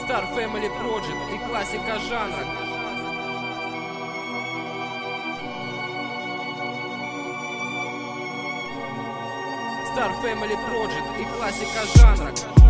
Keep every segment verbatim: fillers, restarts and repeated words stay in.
Star Family Project и классика жанра. Star Family Project и классика жанра.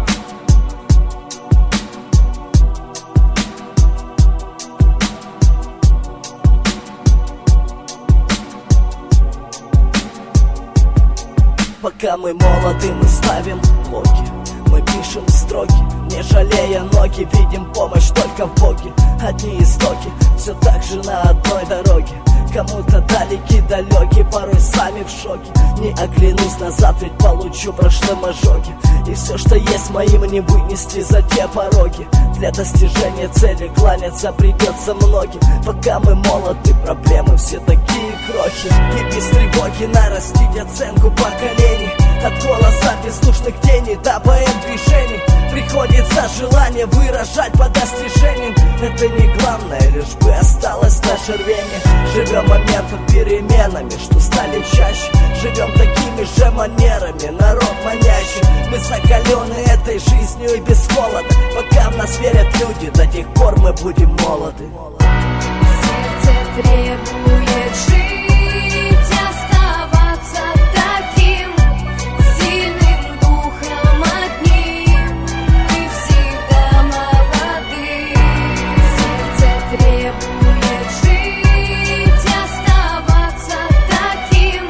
Пока мы молоды, мы ставим блоки, мы пишем строки, не жалея ноги, видим помощь только в Боге. Одни истоки, все так же на одной дороге. Кому-то далеки, далеки, порой сами в шоке. Не оглянусь назад, ведь получу прошлым ожоги. И все, что есть моим, не вынести за те пороги. Для достижения цели кланяться придется многим. Пока мы молоды, проблемы все такие крохи. И без тревоги нарастить оценку поколений. От голоса бездушных теней до БМ движений приходится желание выражать по достижениям. Это не главное, лишь бы осталось наше рвение. Живем моментом переменами, что стали чаще. Живем такими же манерами, народ манящий. Мы закалены этой жизнью и без холода. Пока в нас верят люди, до тех пор мы будем молоды. Сердце требует жить, оставаться таким сильным духом одним. Мы всегда молоды. Сердце требует жить, оставаться таким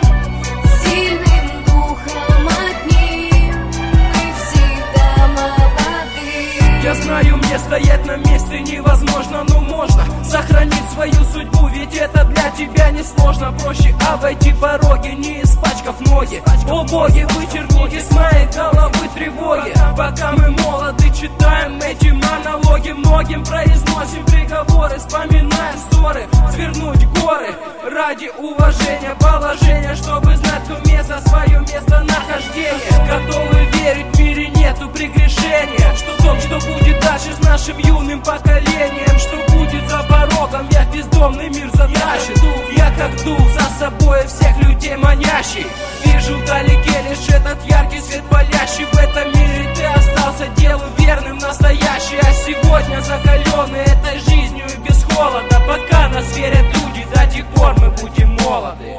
сильным духом одним. Мы всегда молоды. Я знаю, мне стоять на месте невозможно, но можно сохранить свою судьбу, ведь это для тебя не сложно. Проще обойти пороги, не испачкав ноги. О боги, вычеркните с моей головы тревоги. Пока мы молоды, читаем эти монологи. Многим произносим приговоры, вспоминаем ссоры. Свернуть горы ради уважения положения, чтобы знать то место, свое местонахождение. Готовы верить, в мире нету прегрешения. Что в том, что будет дальше с нашим юным поколением, что будет за порогом, я бездомный мир затащит. Я как дух за собой всех людей манящий. Вижу вдалеке лишь этот яркий свет палящий. В этом мире ты остался делу верным, настоящий. А сегодня закаленный этой жизнью и без холода. Пока нас верят люди, до тех пор мы будем молоды.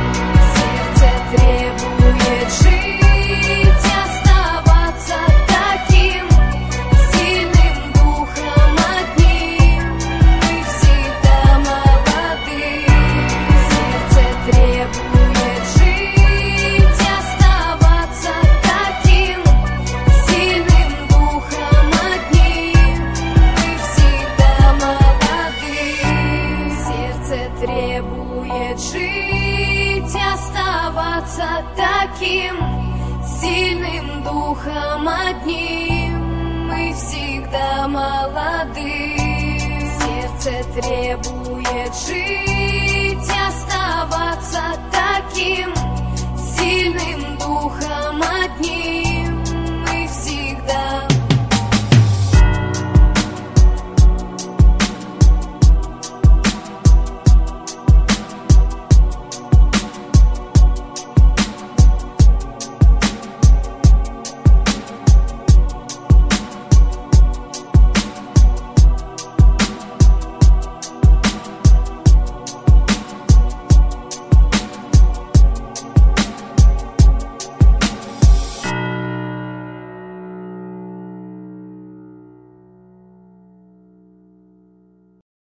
Сердце требует жить, оставаться таким сильным духом одним. Мы всегда молоды. Сердце требует жить, оставаться таким сильным духом одним. Мы всегда молоды. Сердце требует жить, оставаться таким сильным духом одним. Мы всегда молоды. Сердце требует жить, оставаться таким